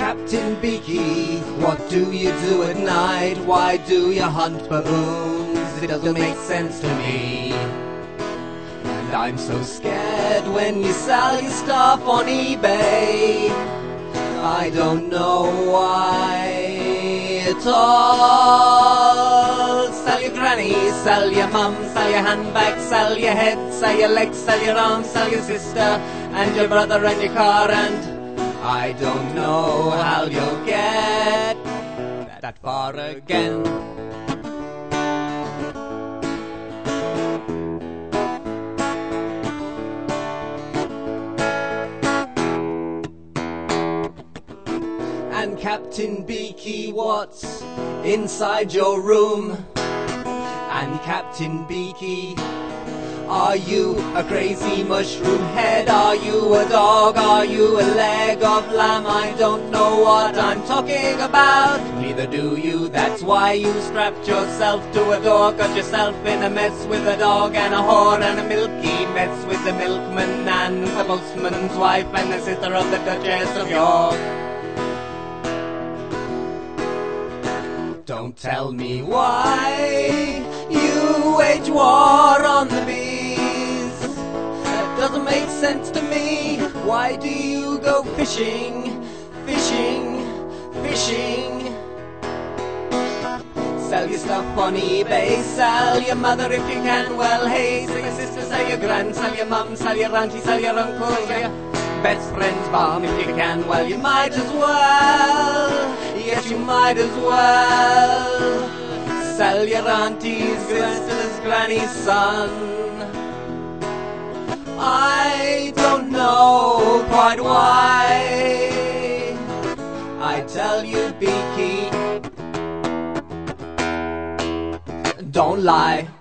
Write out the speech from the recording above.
Captain Beaky, what do you do at night? Why do you hunt baboons? It doesn't make sense to me. And I'm so scared when you sell your stuff on eBay. I don't know why at all. Sell your granny, sell your mum, sell your handbag, sell your head, sell your legs, sell your arms, sell your sister and your brother and your car, and I don't know how you'll get that far again. And Captain Beaky, what's inside your room? And Captain Beaky, are you a crazy mushroom head? Are you a dog? Are you a leg of lamb? I don't know what I'm talking about. Neither do you, that's why you strapped yourself to a door. Got yourself in a mess with a dog and a whore, and a milky mess with the milkman and the postman's wife and the sister of the Duchess of York. Don't tell me why you wage war on the bees. That doesn't make sense to me. Why do you go fishing, fishing, fishing? Sell your stuff on eBay, sell your mother if you can. Well, hey, sell your sister, sell your grand, sell your mum, sell your auntie, sell your uncle, sell your best friend's mom if you can. Well, you might as well. Yes, you might as well. Sell your auntie's Grandma's granny's son. I don't know quite why. I tell you, Beaky, don't lie.